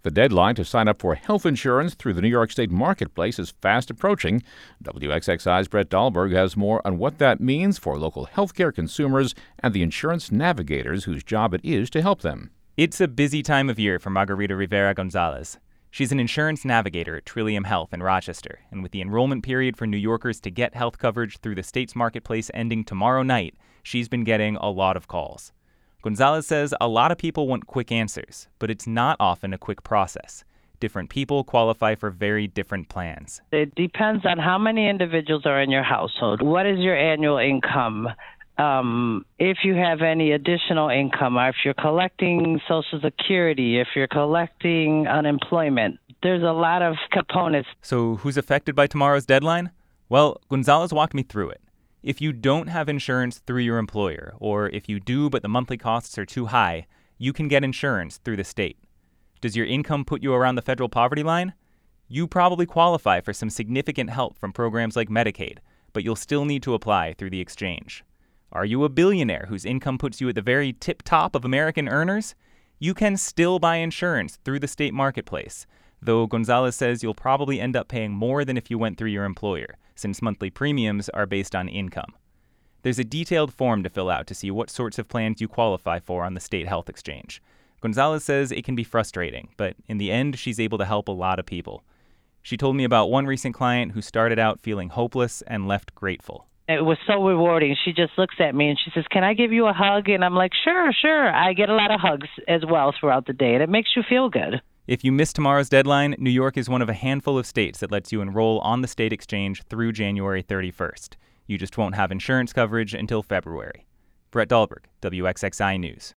The deadline to sign up for health insurance through the New York State Marketplace is fast approaching. WXXI's Brett Dahlberg has more on what that means for local healthcare consumers and the insurance navigators whose job it is to help them. It's a busy time of year for Margarita Rivera Gonzalez. She's an insurance navigator at Trillium Health in Rochester, and with the enrollment period for New Yorkers to get health coverage through the state's marketplace ending tomorrow night, she's been getting a lot of calls. Gonzalez says a lot of people want quick answers, but it's not often a quick process. Different people qualify for very different plans. It depends on how many individuals are in your household. What is your annual income? If you have any additional income, or if you're collecting Social Security, if you're collecting unemployment, there's a lot of components. So who's affected by tomorrow's deadline? Well, Gonzalez walked me through it. If you don't have insurance through your employer, or if you do but the monthly costs are too high, you can get insurance through the state. Does your income put you around the federal poverty line? You probably qualify for some significant help from programs like Medicaid, but you'll still need to apply through the exchange. Are you a billionaire whose income puts you at the very tip-top of American earners? You can still buy insurance through the state marketplace, though Gonzalez says you'll probably end up paying more than if you went through your employer, since monthly premiums are based on income. There's a detailed form to fill out to see what sorts of plans you qualify for on the state health exchange. Gonzalez says it can be frustrating, but in the end, she's able to help a lot of people. She told me about one recent client who started out feeling hopeless and left grateful. It was so rewarding. She just looks at me and she says, "Can I give you a hug?" And I'm like, sure. I get a lot of hugs as well throughout the day, and it makes you feel good. If you miss tomorrow's deadline, New York is one of a handful of states that lets you enroll on the state exchange through January 31st. You just won't have insurance coverage until February. Brett Dahlberg, WXXI News.